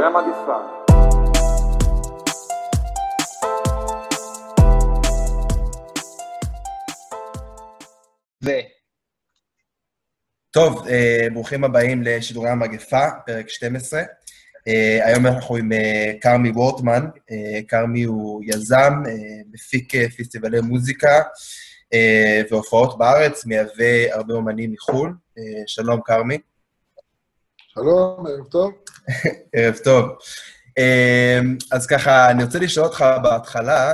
המגפה. טוב, ברוכים הבאים לשידורי המגפה, פרק 12. היום אנחנו עם קרמי וורטמן. קרמי הוא יזם, מפיק פסטיבלי מוזיקה והופעות בארץ, מייבא הרבה אומנים מחו"ל. שלום, קרמי. שלום, ערב טוב. ערב טוב. אז ככה, אני רוצה לשאול אותך בהתחלה,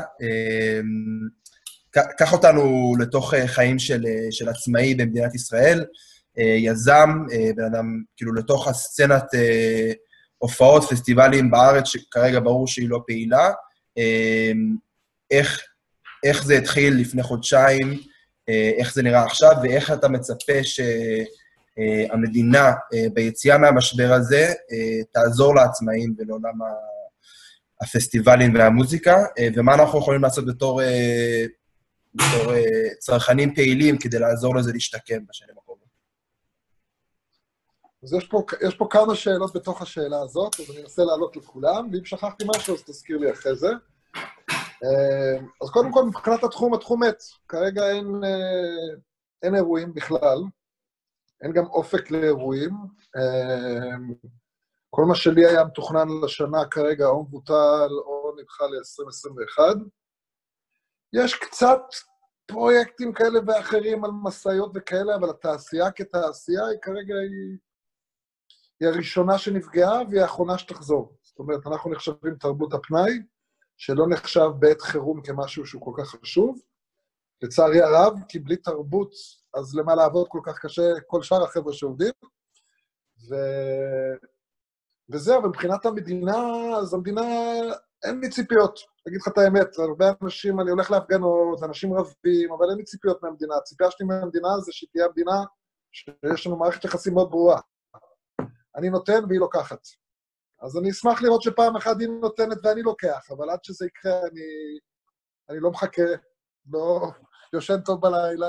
קח אותנו לתוך חיים של עצמאי במדינת ישראל, יזם, בן אדם, כאילו לתוך הסצנת הופעות, פסטיבלים בארץ, שכרגע ברור שהיא לא פעילה. איך זה התחיל לפני חודשיים, איך זה נראה עכשיו, ואיך אתה מצפה שהמדינה ביציאה מהמשבר הזה תעזור לעצמאים ולעולם הפסטיבלים והמוזיקה, ומה אנחנו יכולים לעשות בתור צרכנים פעילים כדי לעזור לזה להשתקם בשנים הקרובות. אז יש פה כמה שאלות בתוך השאלה הזאת, אז אני אנסה לעלות לכולם, ואם שכחתי משהו, אז תזכיר לי אחרי זה. אז קודם כל, מבחינת התחום מת. כרגע אין אירועים בכלל, אין גם אופק לאירועים. כל מה שלי היה מתוכנן לשנה כרגע, או מבוטל, או נדחה ל-2021. יש קצת פרויקטים כאלה ואחרים על מסעיות וכאלה, אבל התעשייה כתעשייה היא כרגע היא הראשונה שנפגעה והיא האחרונה שתחזור. זאת אומרת, אנחנו נחשבים תרבות הפנאי, שלא נחשב בעת חירום כמשהו שהוא כל כך חשוב. לצערי הרב, כי בלי תרבות, אז למה לעבוד כל כך קשה כל שאר החבר'ה שעובדים. וזהו, ומבחינת המדינה, אז המדינה, אין לי ציפיות. אגיד לך את האמת, הרבה אנשים, אני הולך להפגנות, אנשים רבים, אבל אין לי ציפיות מהמדינה. הציפייה שלי מהמדינה זה שתהיה המדינה שיש לנו מערכת יחסים מאוד ברורה. אני נותן והיא לוקחת. אז אני אשמח לראות שפעם אחת היא נותנת ואני לוקח, אבל עד שזה יקרה אני לא מחכה, לא יושן טוב בלילה,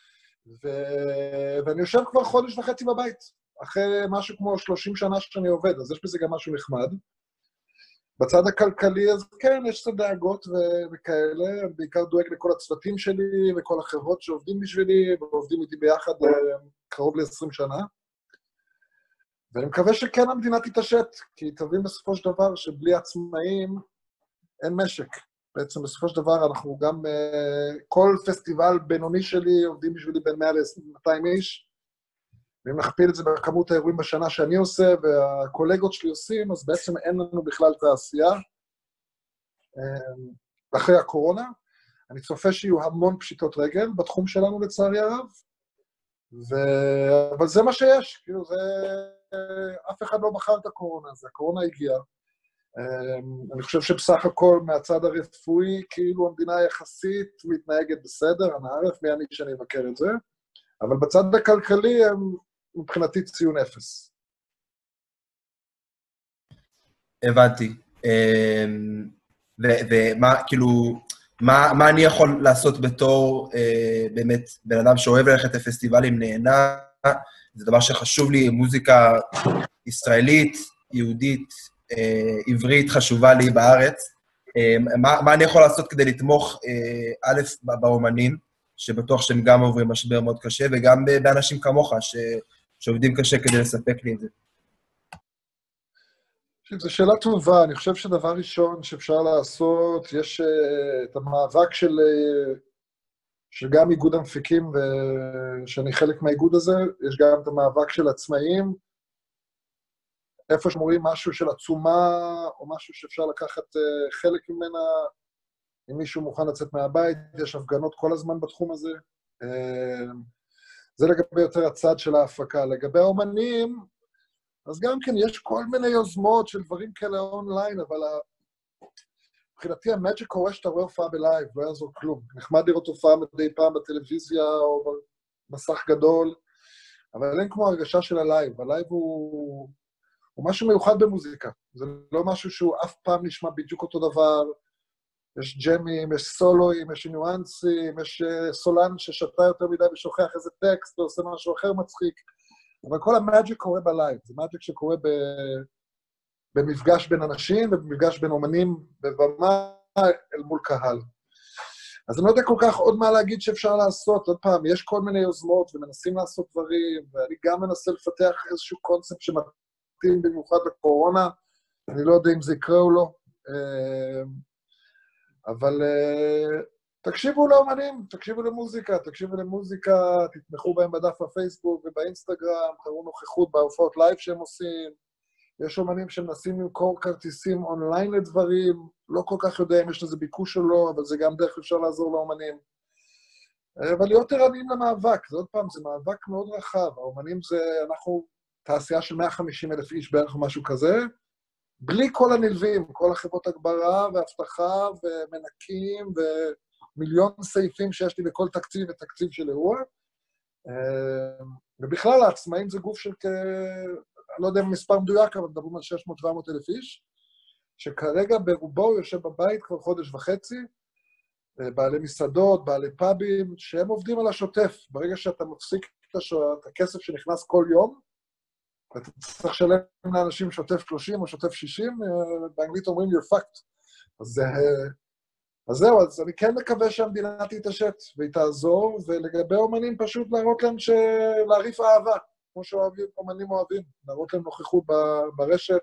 ואני יושב כבר חודש וחצי בבית, אחרי משהו כמו 30 שנה שאני עובד, אז יש בזה גם משהו נחמד. בצד הכלכלי, אז כן, יש קצת דאגות וכאלה, אני בעיקר דואג לכל הצוותים שלי וכל החברות שעובדים בשבילי, ועובדים איתי ביחד קרוב ל-20 שנה. ואני מקווה שכן המדינה תתעשת, כי תבין בסופו של דבר שבלי עצמאים אין משק. בעצם בסופו של דבר אנחנו גם, כל פסטיבל בינוני שלי עובדים בשבילי בין 100 ל-200 איש, ואם נכפיל את זה בכמות האירועים בשנה שאני עושה, והקולגות שלי עושים, אז בעצם אין לנו בכלל תעשייה. אחרי הקורונה, אני צופה שיהיו המון פשיטות רגל בתחום שלנו לצערי הרב, אבל זה מה שיש, כאילו זה, אף אחד לא בחר את הקורונה, אז הקורונה הגיעה. אני חושב שבסך הכל מהצד הרפואי, כאילו המדינה יחסית מתנהגת בסדר, אני ערף מי אני שאני אבקר את זה, אבל בצד הכלכלי הם מבחינתי ציון 0. הבנתי. ומה, כאילו, מה אני יכול לעשות בתור באמת בן אדם שאוהב ללכת לפסטיבלים נהנה, זה דבר שחשוב לי, מוזיקה ישראלית, יהודית, עברית חשובה לי בארץ. מה אני יכול לעשות כדי לתמוך א' באומנים, שבטוח שהם גם עוברים משבר מאוד קשה, וגם באנשים כמוך שעובדים קשה כדי לספק לי את זה? זו שאלה טובה, אני חושב שדבר ראשון שאפשר לעשות, יש את המאבק של גם איגוד המפיקים, ושאני חלק מהאיגוד הזה, יש גם את המאבק של עצמאים, איפה שמורים משהו של עצומה, או משהו שאפשר לקחת חלק ממנה, אם מישהו מוכן לצאת מהבית, יש הפגנות כל הזמן בתחום הזה. זה לגבי יותר הצד של ההפקה. לגבי האומנים, אז גם כן יש כל מיני יוזמות של דברים כאלה אונליין, אבל מבחינתי המאג'יק קורה שאתה רואה הופעה בלייב, לא יעזור כלום. נחמד לראות הופעה מדי פעם בטלוויזיה או במסך גדול, אבל אין כמו הרגשה של הלייב. הלייב הוא משהו מיוחד במוזיקה. זה לא משהו שהוא אף פעם נשמע בדיוק אותו דבר. יש ג'מים, יש סולואים, יש ניואנסים, יש סולן ששתה יותר מדי ושוכח איזה טקסט, ועושה משהו אחר מצחיק. אבל כל המאג'יק קורה בלייב. זה מאג'יק שקורה במפגש בין אנשים ובמפגש בין אומנים בבמה אל מול קהל. אז אני לא יודע כל כך עוד מה להגיד שאפשר לעשות. עוד פעם, יש כל מיני יוזמות ומנסים לעשות דברים, ואני גם מנסה לפתח איזשהו קונספט שמתאים במיוחד לקורונה, אני לא יודע אם זה יקרה או לא, אבל תקשיבו לאומנים, תקשיבו למוזיקה, תתמכו בהם בדף הפייסבוק ובאינסטגרם, תראו נוכחות בהופעות לייב שהם עושים, יש אומנים שמנסים למכור כרטיסים אונליין לדברים, לא כל כך יודע אם יש לזה ביקוש או לא, אבל זה גם דרך אפשר לעזור לאומנים. אבל להיות ערניים למאבק, זה עוד פעם, זה מאבק מאוד רחב, האומנים זה, אנחנו תעשייה של 150,000 איש בערך או משהו כזה, בלי כל הנלווים, כל החברות הגברה והבטחה ומנקים ומיליון סעיפים שיש לי בכל תקציב ותקציב של אירוע. ובכלל, העצמאים זה גוף של אני לא יודע אם מספר מדויק, אבל מדברים על 600-700 אלף איש, שכרגע ברובו יושב בבית כבר חודש וחצי, בעלי מסעדות, בעלי פאבים, שהם עובדים על השוטף. ברגע שאתה מפסיק את הכסף שנכנס כל יום, ואתה צריך לשלם לאנשים שוטף 30 או שוטף 60, באנגלית אומרים you're fucked. אז זהו, אז אני כן מקווה שהמדינה תתעשת והיא תעזור, ולגבי אומנים פשוט להראות להם להריף אהבה, כמו שאומנים אוהבים, להראות להם נוכחות ברשת,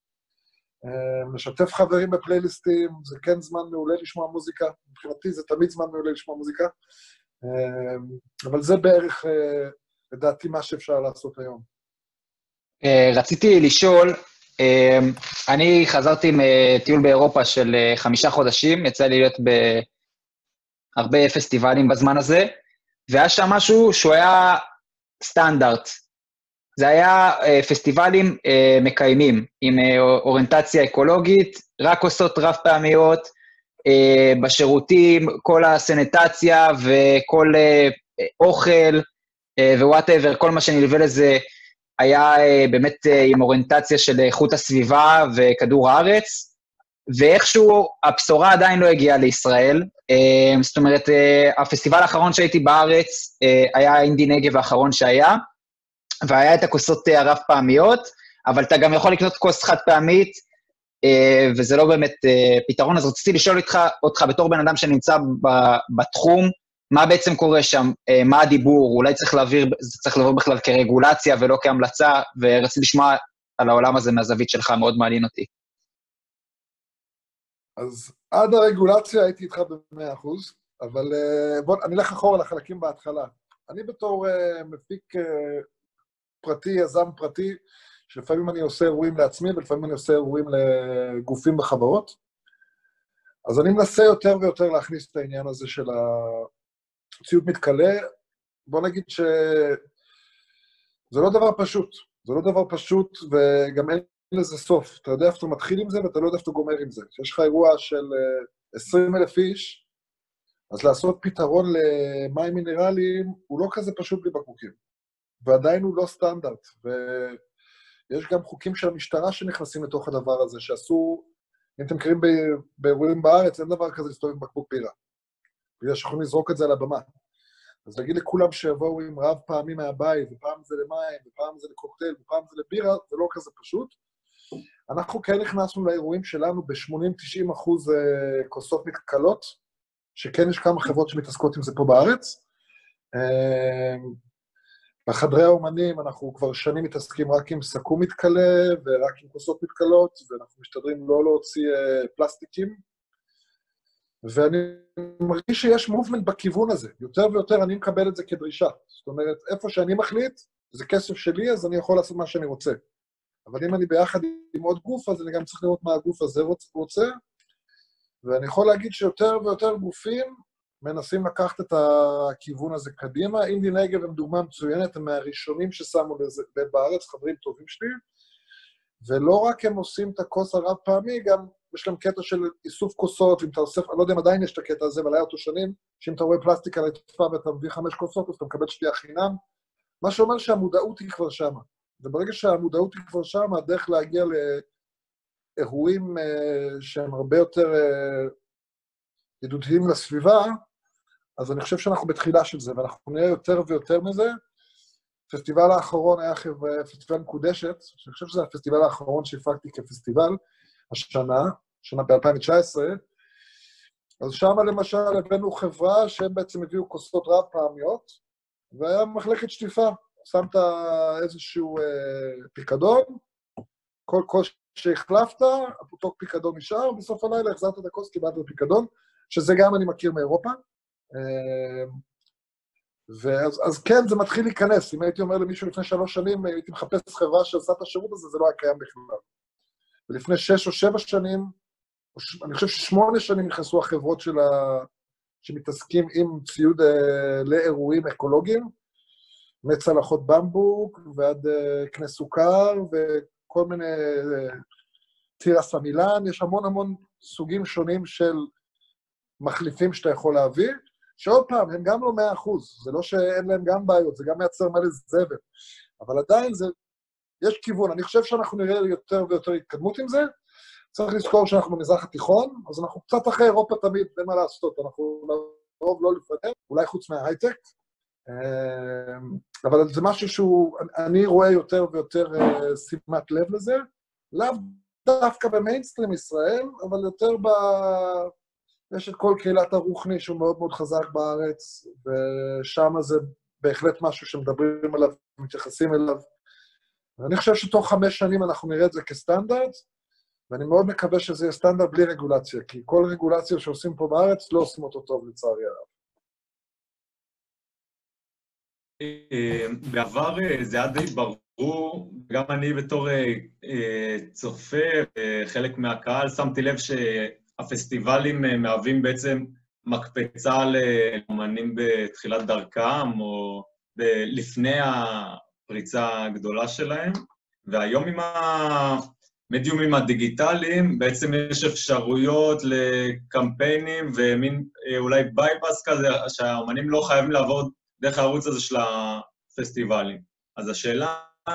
לשתף חברים בפלייליסטים, זה כן זמן מעולה לשמוע מוזיקה, מבחינתי זה תמיד זמן מעולה לשמוע מוזיקה, אבל זה בערך, לדעתי, מה שאפשר לעשות היום. רציתי לשאול, אני חזרתי מטיול באירופה של 5 חודשים, יצא לי להיות בהרבה פסטיבלים בזמן הזה, והיה שם משהו שהוא היה סטנדרט. זה היה פסטיבלים מקיימים, עם אוריינטציה אקולוגית, רק עושות רב פעמיות, בשירותים, כל הסניטציה וכל אוכל ווואטאבר, כל מה שנלווה לזה היה באמת עם אוריינטציה של איכות הסביבה וכדור הארץ, ואיכשהו הבשורה עדיין לא הגיעה לישראל. זאת אומרת, הפסטיבל האחרון שהייתי בארץ היה אינדי נגב האחרון שהיה, והיה את הכוסות הרב פעמיות, אבל אתה גם יכול לקנות כוס חד פעמית, וזה לא באמת פתרון. אז רציתי לשאול אותך בתור בן אדם שנמצא בתחום, מה בעצם קורה שם, מה הדיבור, אולי זה צריך לעבור בכלל כרגולציה ולא כהמלצה, ורציתי לשמוע על העולם הזה מהזווית שלך, מאוד מעניין אותי. אז עד הרגולציה הייתי איתך ב100%, אבל בוא, אני אלך אחורה לחלקים בהתחלה. אני בתור מפיק פרטי, יזם פרטי, שלפעמים אני עושה אירועים לעצמי, ולפעמים אני עושה אירועים לגופים בחברות, אז אני מנסה יותר ויותר להכניס את העניין הזה של ציוד מתכלה. בוא נגיד שזה לא דבר פשוט, זה לא דבר פשוט, וגם אין לזה סוף. אתה יודע איפה אתה מתחיל עם זה, ואתה לא יודע איפה אתה גומר עם זה. כשיש לך אירוע של 20,000 איש, אז לעשות פתרון למים מינרליים, הוא לא כזה פשוט בלי בקבוקים. ועדיין הוא לא סטנדרט, ויש גם חוקים של המשטרה שנכנסים לתוך הדבר הזה, שעשו, אם אתם מכירים באירועים בארץ, אין דבר כזה להסתובב עם בקבוק בירה. בגלל שיכולים לזרוק את זה על הבמה. אז להגיד לכולם שיבואו עם רב פעמים מהבית, ופעם זה למים, ופעם זה לקוקטייל, ופעם זה לבירה, זה לא כזה פשוט. אנחנו כן נכנסנו לאירועים שלנו ב-80-90% כוסות מתכלות, שכן יש כמה חברות שמתעסקות עם זה פה בארץ. בחדרי האומנים אנחנו כבר שנים מתעסקים רק עם סכו"ם מתכלה, ורק עם כוסות מתכלות, ואנחנו משתדרים לא להוציא פלסטיקים, ואני מרגיש שיש מובמנט בכיוון הזה. יותר ויותר אני מקבל את זה כדרישה. זאת אומרת, איפה שאני מחליט, זה כסף שלי, אז אני יכול לעשות מה שאני רוצה. אבל אם אני ביחד עם עוד גוף, אז אני גם צריך לראות מה הגוף הזה רוצה, ואני יכול להגיד שיותר ויותר גופים מנסים לקחת את הכיוון הזה קדימה. אינדי נגב הם דוגמה מצוינת, הם מהראשונים ששמו לזה בארץ, חברים טובים שלי, ולא רק הם עושים את הכוס הרב פעמי, גם יש להם קטע של איסוף כוסות, אם אתה אוסף, אני לא יודע אם עדיין יש את הקטע הזה, אבל היה אותו שנים, שאם אתה רואה פלסטיק על הרצפה ואתה מביא 5 כוסות, אז אתה מקבל שתייה חינם, מה שאומר שהמודעות היא כבר שמה. וברגע שהמודעות היא כבר שמה, הדרך להגיע לאירועים שהם הרבה יותר ידידותיים לסביבה, אז אני חושב שאנחנו בתחילה של זה, ואנחנו נראה יותר ויותר מזה, הפסטיבל האחרון היה פסטיבל מקודשת, שאני חושב שזה הפסטיבל האחרון שהפקתי כפסטיבל, שנה ב-2019, אז שם למשל הבאנו חברה שהם בעצם הביאו כוסות רב פעמיות, והיה מחלקת שטיפה, שמת איזשהו פיקדון, כל כוס שהחלפת, אותו פיקדון נשאר, בסוף הלילה החזרת את הכוס, קיבלת את הפיקדון, שזה גם אני מכיר מאירופה, אז כן, זה מתחיל להיכנס. אם הייתי אומר למישהו לפני 3 שנים, הייתי מחפש חברה שעושה את השירות הזה, זה לא היה קיים בכלל. ולפני 6 או 7 שנים, אני חושב ש8 שנים נכנסו החברות שמתעסקים עם ציוד לאירועים אקולוגיים, מצלחות במבוק ועד קנה סוכר וכל מיני תירס המילן, יש המון סוגים שונים של מחליפים שאתה יכול להביא, שעוד פעם, הם גם לא 100%, זה לא שאין להם גם בעיות, זה גם מייצר מלא זבל, אבל עדיין יש כיוון, אני חושב שאנחנו נראה יותר ויותר התקדמות עם זה, צריך לזכור שאנחנו במזרח התיכון, אז אנחנו קצת אחרי אירופה תמיד, אין מה לעשות, אנחנו לרוב לא לפתח, אולי חוץ מההייטק, אבל זה משהו אני רואה יותר ויותר שימת לב לזה, לאו דווקא במיינסטרים ישראל, אבל יותר יש את כל קהילת הרוחני שהוא מאוד מאוד חזק בארץ, ושם זה בהחלט משהו שמדברים עליו, מתייחסים אליו. ואני חושב שתוך 5 שנים אנחנו נראה את זה כסטנדרט, ואני מאוד מקווה שזה יהיה סטנדרט בלי רגולציה, כי כל רגולציה שעושים פה בארץ לא עושים אותו טוב לצערי הרב. בעבר זה היה די ברור, גם אני בתור צופה, חלק מהקהל, שמתי לב שהפסטיבלים מהווים בעצם מקפצה לאמנים בתחילת דרכם, או לפני הפריצה הגדולה שלהם, והיום עם המדיומים הדיגיטליים, בעצם יש אפשרויות לקמפיינים, ומין אולי בייפס כזה, שהאמנים לא חייבים לעבוד דרך הערוץ הזה של הפסטיבלים. אז השאלה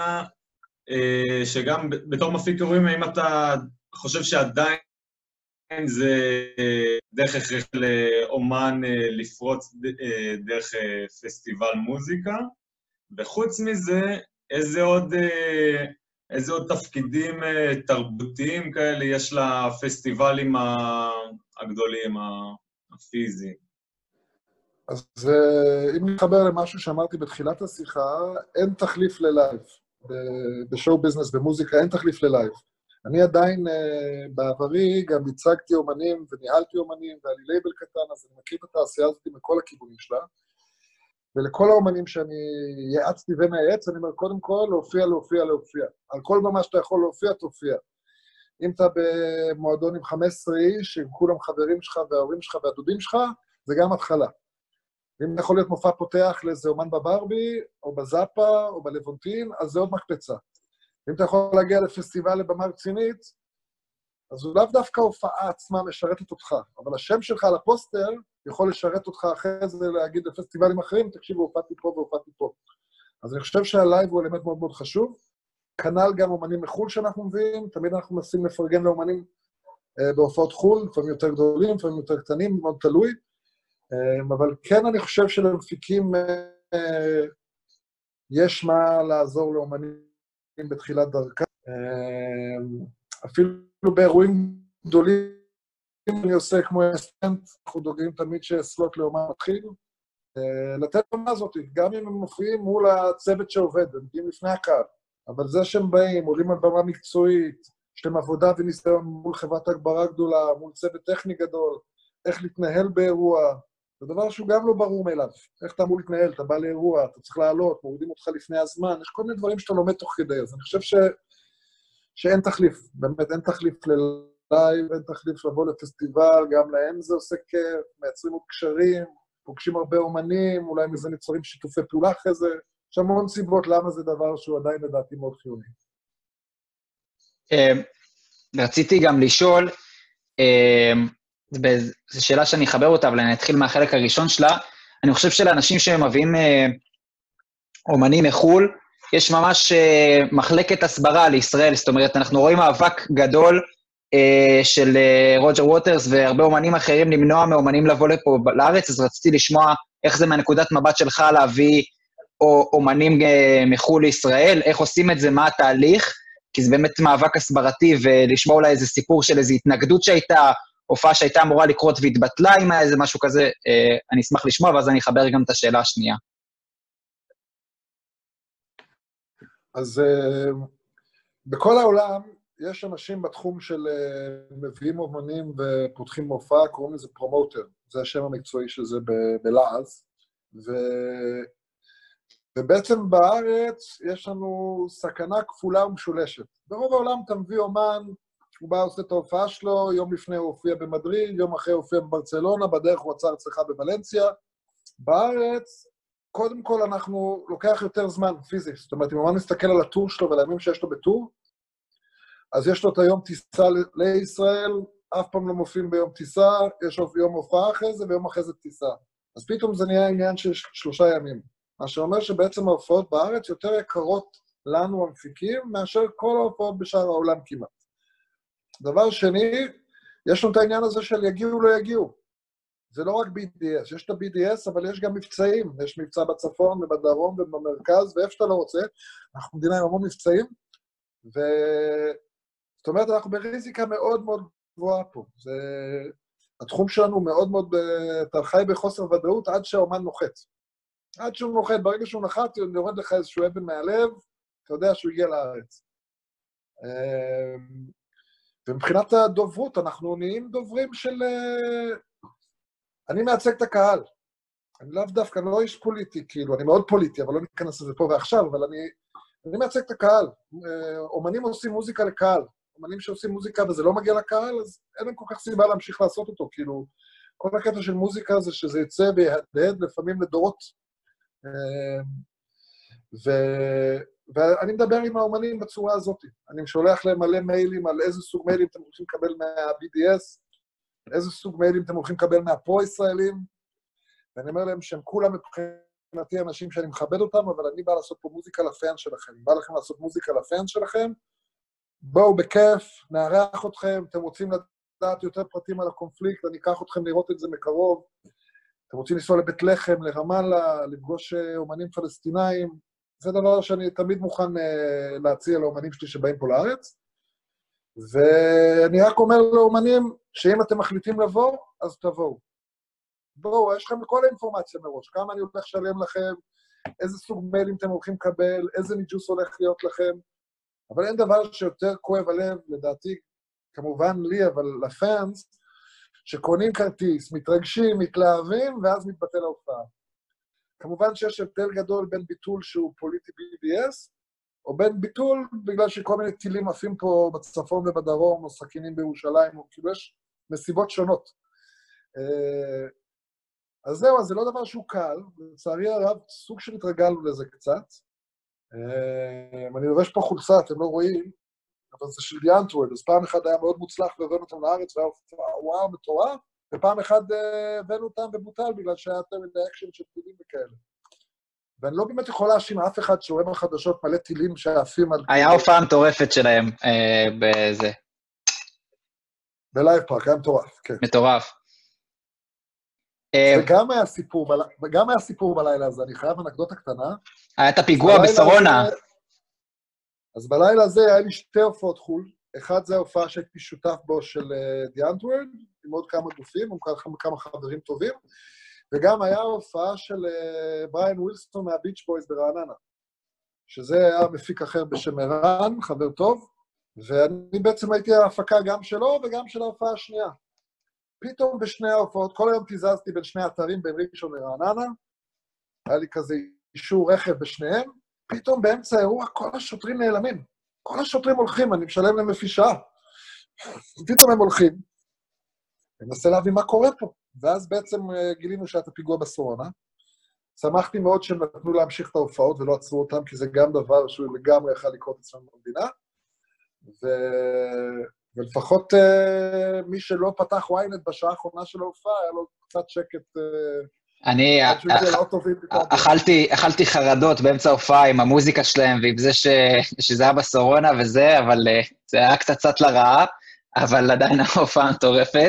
שגם בתור מפיק אירועים, האם אתה חושב שעדיין זה דרך הכרח לאומן לפרוץ דרך פסטיבל מוזיקה, וחוץ מזה, איזה עוד תפקידים תרבותיים כאלה יש לפסטיבלים הגדולים, הפיזיים? אז אם נתחבר למשהו שאמרתי בתחילת השיחה, אין תחליף ללייב. בשואו ביזנס, במוזיקה, אין תחליף ללייב. אני עדיין בעברי גם הצגתי אומנים וניהלתי אומנים, והיה לי לייבל קטן, אז אני מכיר את התעשייה הזאת מכל הכיוונים שלה. ולכל האומנים שאני יעצתי ומייעץ, אני אומר, קודם כל, להופיע. על כל במה שאתה יכול להופיע, תופיע. אם אתה במועדון עם 15 איש, שהם כולם חברים שלך וההורים שלך והדודים שלך, זה גם התחלה. אם יכול להיות מופע פותח לאיזה אומן בברבי, או בזאפה, או בלוונטין, אז זה עוד מקפצה. אם אתה יכול להגיע לפסטיבל לבמה רצינית, אז הוא לאו דווקא הופעה עצמה משרתת אותך, אבל השם שלך על הפוסטר יכול לשרת אותך אחרי זה להגיד לפסטיבלים אחרים, תקשיבו, הופעתי פה והופעתי פה. אז אני חושב שהלייב הוא אלמנט מאוד מאוד חשוב. כנ"ל גם אומנים מחול שאנחנו מביאים, תמיד אנחנו מנסים לפרגן לאומנים בהופעות חול, לפעמים יותר גדולים, לפעמים יותר קטנים, מאוד תלוי. אבל כן אני חושב שלמפיקים יש מה לעזור לאומנים בתחילת דרכה. אפילו באירועים גדולים אני עושה כמו אסטנט, אנחנו דוגלים תמיד שסלוט לאומן מתחיל, לתת במה הזאת, גם אם הם מופיעים מול הצוות שעובד, הם מגיעים לפני הקהל, אבל זה שהם באים, עולים על במה מקצועית, יש להם עבודה וניסיון מול חברת הגברה גדולה, מול צוות טכני גדול, איך להתנהל באירוע, זה דבר שהוא גם לא ברור מאליו. איך אתה אמור להתנהל, אתה בא לאירוע, אתה צריך לעלות, מורידים אותך לפני הזמן, יש כל מיני דברים שאתה לומד תוך כדי, אז אני חושב שאין תחליף, באמת אין תחליף ללייב, אין תחליף לבוא לפסטיבל, גם להם זה עושה כיף, מייצרים עוד קשרים, פוגשים הרבה אומנים, אולי מזה ניצרים שיתופי פעולה אחרי זה, יש המון סיבות למה זה דבר שהוא עדיין לדעתי מאוד חיוני. רציתי גם לשאול, זו שאלה שאני אחבר אותה, אבל אני אתחיל מהחלק הראשון שלה. אני חושב שלאנשים שמביאים אומנים מחול, יש ממש מחלקת הסברה לישראל, זאת אומרת, אנחנו רואים מאבק גדול של רוג'ר ווטרס והרבה אומנים אחרים למנוע מאומנים לבוא לפה לארץ, אז רציתי לשמוע איך זה מהנקודת מבט שלך להביא אומנים מחול לישראל, איך עושים את זה, מה התהליך, כי זה באמת מאבק הסברתי, ולשמוע אולי איזה סיפור של איזו התנגדות שהייתה, הופעה שהייתה אמורה לקרות והתבטלה עם איזה משהו כזה, אני אשמח לשמוע, ואז אני אחבר גם את השאלה השנייה. אז בכל העולם יש אנשים בתחום של מביאים אומנים ופותחים מופע, קוראים לזה פרומוטר, זה השם המקצועי של זה בלעז, ובעצם בארץ יש לנו סכנה כפולה ומשולשת. ברוב העולם אתה מביא אומן, הוא בא עושה את ההופעה שלו, יום לפני הוא הופיע במדריד, יום אחרי הוא הופיע בברצלונה, בדרך הוא עצר אצלך בוולנסיה. בארץ, קודם כל אנחנו לוקח יותר זמן פיזי, זאת אומרת, אם אומן מסתכל על הטור שלו ולימים שיש לו בטור, אז יש לו את היום טיסה לישראל, אף פעם לא מופיעים ביום טיסה, יש יום הופעה אחרי זה ויום אחרי זה טיסה. אז פתאום זה נהיה עניין של 3 ימים. מה שאומר שבעצם ההופעות בארץ יותר יקרות לנו המפיקים, מאשר כל ההופעות בשאר העולם כמעט. דבר שני, יש לנו את העניין הזה של יגיעו לא יגיעו. זה לא רק BDS, יש את ה-BDS, אבל יש גם מבצעים. יש מבצע בצפון ובדרום ובמרכז, ואיפה שאתה לא רוצה. אנחנו מדינה עם המון מבצעים, זאת אומרת, אנחנו בריזיקה מאוד מאוד גבוהה פה. התחום שלנו מאוד מאוד, אתה חי בחוסר ודאות עד שהאומן נוחת. עד שהוא נוחת, ברגע שהוא נחת, הוא יורד לך איזשהו אבן מהלב, אתה יודע שהוא הגיע לארץ. ומבחינת הדוברות, אנחנו נהיים דוברים של... אני מייצג את הקהל. אני לאו דווקא, אני לא איש פוליטי, כאילו, אני מאוד פוליטי, אבל לא ניכנס לזה פה ועכשיו, אבל אני מייצג את הקהל. אומנים עושים מוזיקה לקהל. אומנים שעושים מוזיקה וזה לא מגיע לקהל, אז אין להם כל כך סיבה להמשיך לעשות אותו, כאילו, כל הקטע של מוזיקה זה שזה יצא ויהדהד לפעמים לדורות. ואני מדבר עם האומנים בצורה הזאת. אני שולח להם מלא מיילים על איזה סוג מיילים אתם הולכים לקבל מה-BDS, איזה סוג מיילים אתם הולכים לקבל מהפרו-ישראלים, ואני אומר להם שהם כולם מבחינתי אנשים שאני מכבד אותם, אבל אני בא לעשות פה מוזיקה לפן שלכם. בא לכם לעשות מוזיקה לפן שלכם, בואו בכיף, נערך אתכם, אתם רוצים לדעת יותר פרטים על הקונפליקט, אני אקח אתכם לראות את זה מקרוב, אתם רוצים לנסוע לבית לחם, לרמאללה, לפגוש אומנים פלסטינאים, זה דבר שאני תמיד מוכן להציע לאומנים שלי שבאים פה לארץ, ואני רק אומר לאומנים שאם אתם מחליטים לבוא, אז תבואו. בואו, יש לכם כל האינפורמציה מראש, כמה אני הולך לשלם לכם, איזה סוג מיילים אתם הולכים לקבל, איזה ניג'וס הולך להיות לכם, אבל אין דבר שיותר כואב הלב, לדעתי, כמובן לי, אבל לפאנס, שקונים כרטיס, מתרגשים, מתלהבים, ואז מתבטל ההופעה. כמובן שיש הבדל גדול בין ביטול שהוא פוליטי BDS, או בין ביטול בגלל שכל מיני טילים עפים פה בצפון ובדרום, או סכינים בירושלים, או כאילו יש מסיבות שונות. אז זהו, אז זה לא דבר שהוא קל, לצערי הרב, סוג של התרגלנו לזה קצת. אני לובש פה חולצה, אתם לא רואים, אבל זה של דיאנטורד, אז פעם אחד היה מאוד מוצלח והבאנו אותם לארץ, והיה וואו, מטורף, ופעם אחד הבאנו אותם ובוטל, בגלל שהיה יותר מדי אקשן של טילים וכאלה. ואני לא באמת יכול להאשים אף אחד שרואה בחדשות מלא טילים שעפים על... היה הופעה מטורפת שלהם בזה. בלייב פארק, היה מטורף, כן. מטורף. וגם היה סיפור בלילה הזה, אני חייב אנקדוטה קטנה. היה את הפיגוע בסורונה. אז בלילה הזה היה לי 2 הופעות חול, אחד זה ההופעה שהייתי שותף בו של דיאנטוורד, עם עוד כמה גופים, עם כמה חברים טובים, וגם היה הופעה של בריין ווילסון מהביץ' בויז ברעננה, שזה היה מפיק אחר בשם ערן, חבר טוב, ואני בעצם הייתי ההפקה גם שלו וגם של ההופעה השנייה. פתאום בשני ההופעות, כל היום תיזזתי בין שני אתרים, בין ראשון לרעננה, היה לי כזה אישור רכב בשניהם, פתאום באמצע האירוע כל השוטרים נעלמים, כל השוטרים הולכים, אני משלם להם לפי שעה, פתאום הם הולכים, אני מנסה להבין מה קורה פה, ואז בעצם גילינו שהיה את הפיגוע בסורונה, שמחתי מאוד שהם נתנו להמשיך את ההופעות ולא עצרו אותם, כי זה גם דבר שהוא לגמרי יכול לקרות אצלנו במדינה, ולפחות מי שלא פתח וויינט בשעה האחרונה של ההופעה, היה לו קצת שקט... אני אכלתי חרדות באמצע ההופעה עם המוזיקה שלהם, ועם זה שזה היה בסורונה וזה, אבל זה היה קצת לרעה, אבל עדיין ההופעה מטורפת.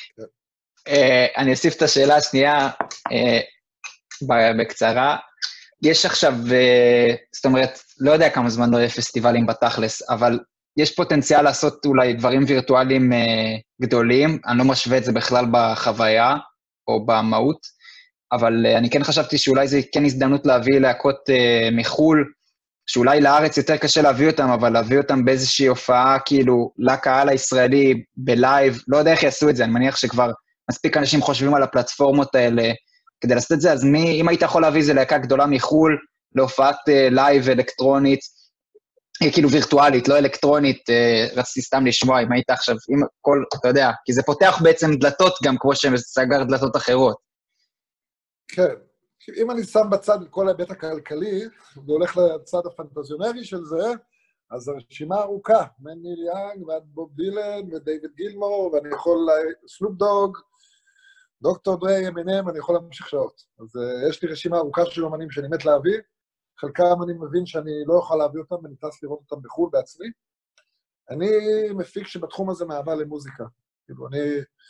אני אוסיף את השאלה השנייה בקצרה. יש עכשיו, זאת אומרת, לא יודע כמה זמן לא יהיה פסטיבלים בתכלס, אבל יש פוטנציאל לעשות אולי דברים וירטואליים גדולים, אני לא משווה את זה בכלל בחוויה או במהות, אבל אני כן חשבתי שאולי זה כן הזדמנות להביא להקות מחול, שאולי לארץ יותר קשה להביא אותם, אבל להביא אותם באיזושהי הופעה, כאילו, לקהל הישראלי, בלייב, לא יודע איך יעשו את זה, אני מניח שכבר מספיק אנשים חושבים על הפלטפורמות האלה, כדי לעשות את זה, אז אם היית יכול להביא איזה להקה גדולה מחול, להופעת לייב אלקטרונית, כאילו וירטואלית, לא אלקטרונית, רציתי סתם לשמוע, אם היית עכשיו, אם כל, אתה יודע, כי זה פותח בעצם דלתות גם, כמו שסגר דלתות אחרות. כן. אם אני שם בצד את כל ההיבט הכלכלי, והולך לצד הפנטזיונרי של זה, אז הרשימה ארוכה, מניל יאנג ועד בוב דילן ודייוויד גילמור, ואני יכול, סנופ דוג, דוקטור דרי, אמינם, אני יכול להמשיך שעות. אז יש לי רשימה ארוכה של אומנים שאני מת להביא, חלקם אני מבין שאני לא יכול להביא אותם, ואני טס לראות אותם בחו"ל בעצמי. אני מפיק שבתחום הזה מאהבה למוזיקה. כאילו, אני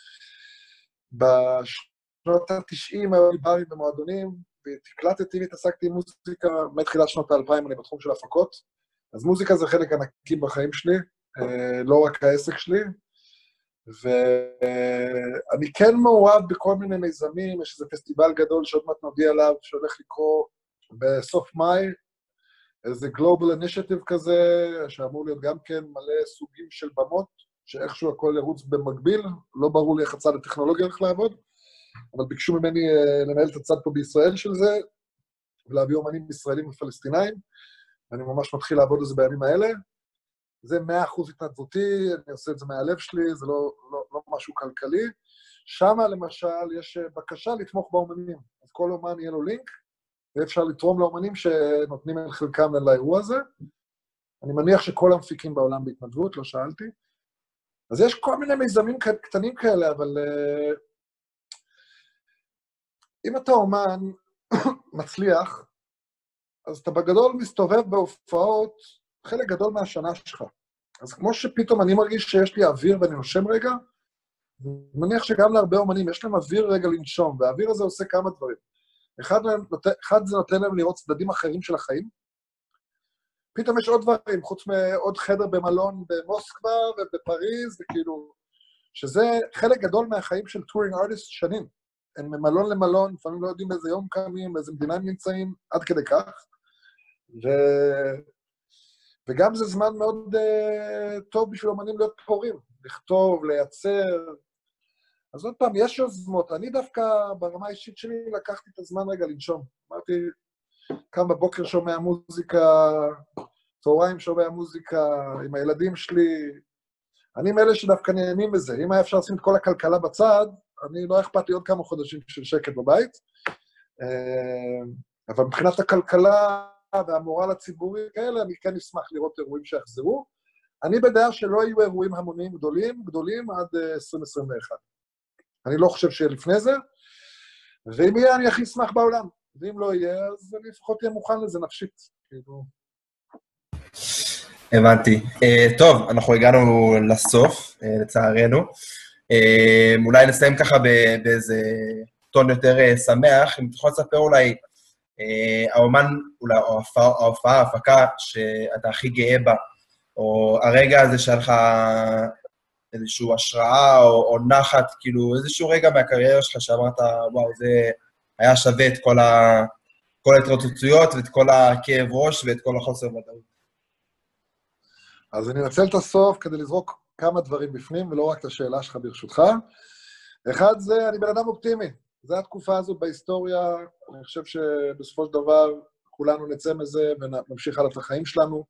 בשנות ה-90 היו לי ברים במועדונים, והתקלטתי והתעסקתי עם מוזיקה, מתחילת שנות ה-2000 אני בתחום של הפקות, אז מוזיקה זה חלק ענקי בחיים שלי, לא רק העסק שלי, ואני כן מעורב בכל מיני מיזמים, יש איזה פסטיבל גדול שעוד מעט נודיע עליו, שהולך לקרוא בסוף מאי, איזה Global Initiative כזה, שאמור להיות גם כן מלא סוגים של במות, שאיכשהו הכל ירוץ במקביל, לא ברור לי איך הצד הטכנולוגיה הולך לעבוד, אבל ביקשו ממני לנהל את הצד פה בישראל של זה, ולהביא אומנים ישראלים ופלסטינאים, ואני ממש מתחיל לעבוד על זה בימים האלה. זה 100% התנדבותי, אני עושה את זה מהלב שלי, זה לא משהו כלכלי. שם למשל יש בקשה לתמוך באומנים, אז כל אומן יהיה לו לינק, ואפשר לתרום לאומנים שנותנים את חלקם לאירוע הזה. אני מניח שכל המפיקים בעולם בהתנדבות, לא שאלתי. אז יש כל מיני מיזמים קטנים כאלה, אבל אם אתה אומן מצליח, אז אתה בגדול מסתובב בהופעות חלק גדול מהשנה שלך. אז כמו שפתאום אני מרגיש שיש לי אוויר ואני נושם רגע, אני מניח שגם להרבה אומנים יש להם אוויר רגע לנשום, והאוויר הזה עושה כמה דברים. אחד זה נותן להם לראות צדדים אחרים של החיים, פתאום יש עוד דברים, חוץ מעוד חדר במלון במוסקבה ובפריז, וכאילו, שזה חלק גדול מהחיים של טורינג ארטיסט שנים. הם ממלון למלון, לפעמים לא יודעים באיזה יום קמים, באיזה מדינה הם נמצאים, עד כדי כך. וגם זה זמן מאוד טוב בשביל אומנים להיות פורים, לכתוב, לייצר. אז עוד פעם, יש יוזמות. אני דווקא ברמה האישית שלי לקחתי את הזמן רגע לנשום. אמרתי, קם בבוקר שומע מוזיקה, צהריים שומע מוזיקה, עם הילדים שלי. אני מאלה שדווקא נהנים בזה. אם היה אפשר לשים את כל הכלכלה בצד, אני לא אכפת לי עוד כמה חודשים של שקט בבית. אבל מבחינת הכלכלה והמורל הציבורי כאלה, אני כן אשמח לראות אירועים שיחזרו. אני בדעה שלא יהיו אירועים המוניים גדולים עד 2021. אני לא חושב שיהיה לפני זה, ואם יהיה, אני הכי אשמח בעולם. ואם לא יהיה, אז אני לפחות אהיה מוכן לזה נפשית. הבנתי. טוב, אנחנו הגענו לסוף, לצערנו. אולי נסיים ככה באיזה טון יותר שמח, אם תוכל לספר אולי האומן, או ההופעה, ההפקה שאתה הכי גאה בה, או הרגע הזה שלך איזושהי השראה או נחת, כאילו איזשהו רגע מהקריירה שלך שאמרת, וואו, זה היה שווה את כל ההתרוצצויות ואת כל הכאב ראש ואת כל החוסר ודאות. אז אני אנצל את הסוף כדי לזרוק כמה דברים בפנים, ולא רק את השאלה שלך ברשותך. אחד זה, אני בן אדם אופטימי. זו התקופה הזו בהיסטוריה, אני חושב שבסופו של דבר כולנו נצא מזה ונמשיך הלאה את החיים שלנו.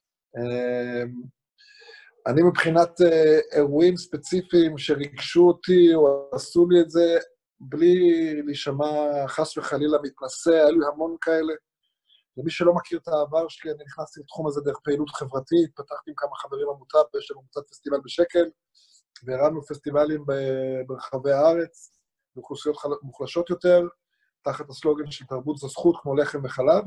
אני מבחינת אירועים ספציפיים שריגשו אותי או עשו לי את זה, בלי להישמע חס וחלילה מתנשא, היה לי המון כאלה. למי שלא מכיר את העבר שלי, אני נכנסתי לתחום הזה דרך פעילות חברתית, פתחתי עם כמה חברים עמותה, יש לנו קצת פסטיבל בשקל, והרמנו פסטיבלים ברחבי הארץ, באוכלוסיות מוחלשות יותר, תחת הסלוגן של תרבות זו זכות, כמו לחם וחלב.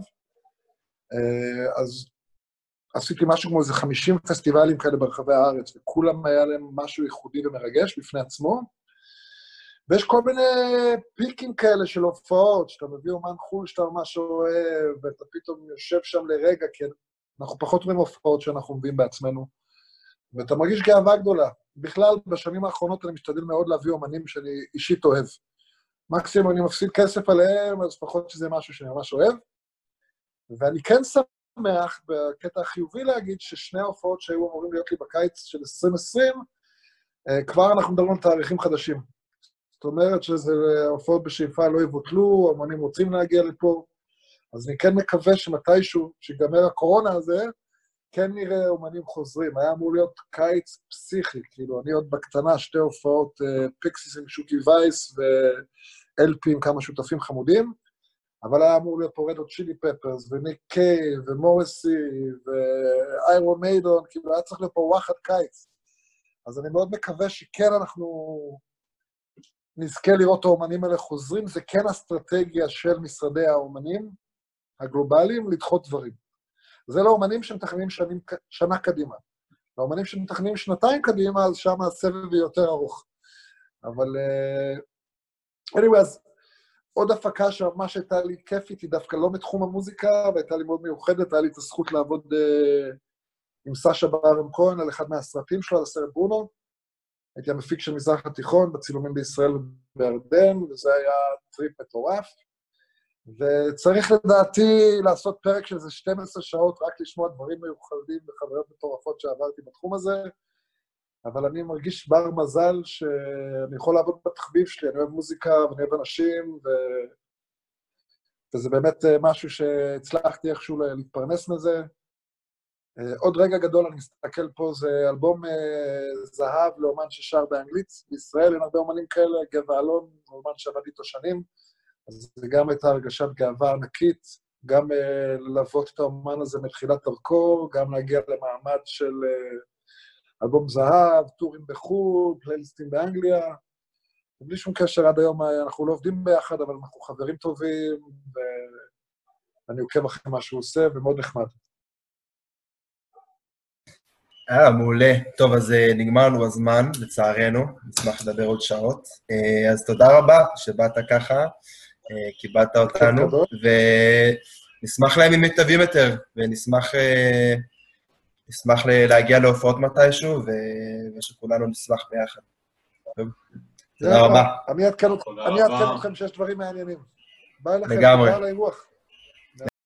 אז עשיתי משהו כמו איזה 50 פסטיבלים כאלה ברחבי הארץ, וכולם היה להם משהו ייחודי ומרגש בפני עצמו. ויש כל מיני פיקים כאלה של הופעות, שאתה מביא אומן חול שאתה ממש אוהב, ואתה פתאום יושב שם לרגע, כי אנחנו פחות רואים הופעות שאנחנו מביאים בעצמנו, ואתה מרגיש גאווה גדולה. בכלל, בשנים האחרונות אני משתדל מאוד להביא אומנים שאני אישית אוהב. מקסימום אני מפסיד כסף עליהם, אז פחות שזה משהו שאני ממש אוהב. ואני כן שמח, בקטע החיובי להגיד, ששני ההופעות שהיו אמורים להיות לי בקיץ של 2020, כבר אנחנו מדברים על תאריכים חדשים. זאת אומרת שזה הופעות בשאיפה לא יבוטלו, אמנים רוצים להגיע לפה, אז אני כן מקווה שמתישהו, שיגמר הקורונה הזה, כן נראה אומנים חוזרים. היה אמור להיות קיץ פסיכי, כאילו, אני עוד בקטנה, שתי הופעות, פיקסיס עם שוקי וייס ואלפי עם כמה שותפים חמודים, אבל היה אמור להיות פה רד הוט צ'ילי פפרס, וניק קייב, ומורסי, ואיירון מיידון, כאילו, היה צריך להיות פה וואחד קיץ. אז אני מאוד מקווה שכן אנחנו נזכה לראות האומנים האלה חוזרים, זה כן אסטרטגיה של משרדי האומנים הגלובליים לדחות דברים. זה לא אומנים שמתכננים שנה קדימה. לאומנים שמתכננים שנתיים קדימה, אז שם הסבב היא יותר ארוך. אבל anyway, אז עוד הפקה שממש הייתה לי כיפית, היא דווקא לא מתחום המוזיקה, והייתה לי מאוד מיוחדת, היה לי את הזכות לעבוד עם סשה ברם כהן על אחד מהסרטים שלו, על הסרט ברונו. הייתי המפיק של מזרח התיכון, בצילומים בישראל ובירדן, וזה היה טריפ מטורף. וצריך לדעתי לעשות פרק של איזה 12 שעות, רק לשמוע דברים מיוחדים וחוויות מטורפות שעברתי בתחום הזה, אבל אני מרגיש בר מזל שאני יכול לעבוד בתחביב שלי, אני אוהב מוזיקה ואני אוהב אנשים, וזה באמת משהו שהצלחתי איכשהו להתפרנס מזה. עוד רגע גדול, אני מסתכל פה, זה אלבום זהב לאומן ששר באנגלית, בישראל אין הרבה אומנים כאלה, גבע אלון, אומן שעבד איתו שנים, אז זה גם הייתה הרגשת גאווה ענקית, גם ללוות את האומן הזה מתחילת דרכו, גם להגיע למעמד של אלבום זהב, טורים בחו"ל, פלייליסטים באנגליה, ובלי שום קשר עד היום, אנחנו לא עובדים ביחד, אבל אנחנו חברים טובים, ואני עוקב אחרי מה שהוא עושה, ומאוד נחמד. מעולה. טוב, אז נגמרנו הזמן, לצערנו, נשמח לדבר עוד שעות. אז תודה רבה שבאת ככה, קיבלת אותנו, ונשמח לימים טובים יותר, ונשמח להגיע להופעות מתישהו, ושכולנו נשמח ביחד. טוב, תודה רבה. אני אעדכן אתכם שיש דברים מעניינים. ביי לכם, לגמרי. תודה על האירוח.